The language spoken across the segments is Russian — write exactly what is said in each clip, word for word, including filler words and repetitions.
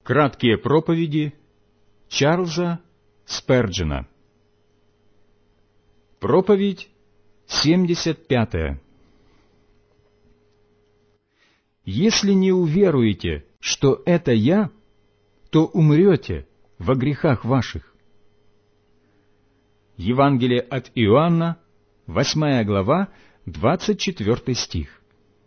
Краткие проповеди Чарльза Сперджена. Проповедь семьдесят пятая. «Если не уверуете, что это я, то умрете во грехах ваших». Евангелие от Иоанна, восьмая глава, двадцать четвертый стих.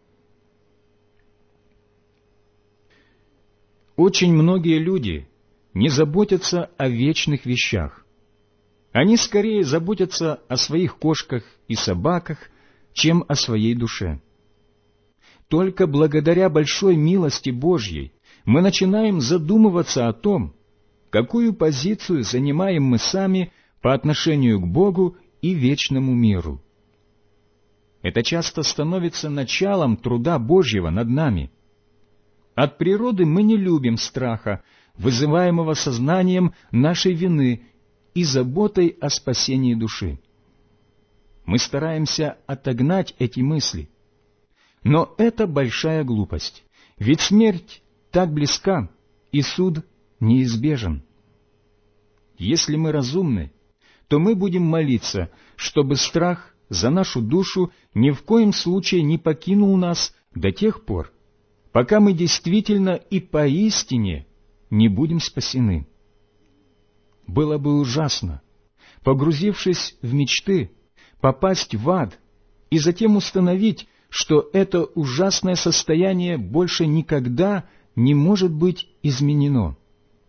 Очень многие люди не заботятся о вечных вещах. Они скорее заботятся о своих кошках и собаках, чем о своей душе. Только благодаря большой милости Божьей мы начинаем задумываться о том, какую позицию занимаем мы сами по отношению к Богу и вечному миру. Это часто становится началом труда Божьего над нами. От природы мы не любим страха, вызываемого сознанием нашей вины и заботой о спасении души. Мы стараемся отогнать эти мысли. Но это большая глупость, ведь смерть так близка, и суд неизбежен. Если мы разумны, то мы будем молиться, чтобы страх за нашу душу ни в коем случае не покинул нас до тех пор, пока мы действительно и поистине не будем спасены. Было бы ужасно, погрузившись в мечты, попасть в ад и затем установить, что это ужасное состояние больше никогда не может быть изменено.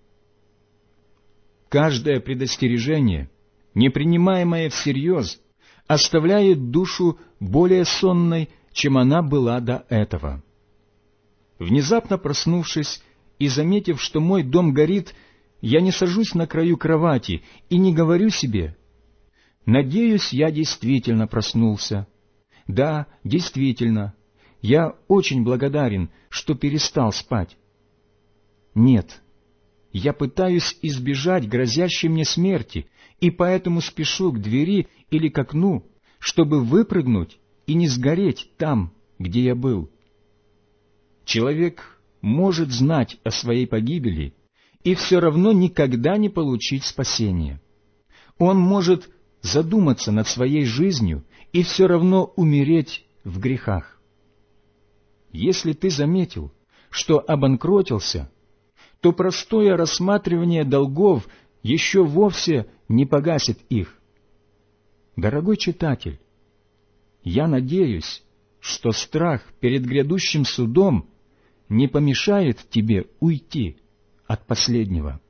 Каждое предостережение, не принимаемое всерьез, оставляет душу более сонной, чем она была до этого. Внезапно проснувшись и заметив, что мой дом горит, я не сажусь на краю кровати и не говорю себе: «Надеюсь, я действительно проснулся. Да, действительно, я очень благодарен, что перестал спать». Нет, я пытаюсь избежать грозящей мне смерти, и поэтому спешу к двери или к окну, чтобы выпрыгнуть и не сгореть там, где я был. Человек может знать о своей погибели и все равно никогда не получить спасения. Он может задуматься над своей жизнью и все равно умереть в грехах. Если ты заметил, что обанкротился, то простое рассматривание долгов еще вовсе не погасит их. Дорогой читатель, я надеюсь, что страх перед грядущим судом не помешает тебе уйти от последнего.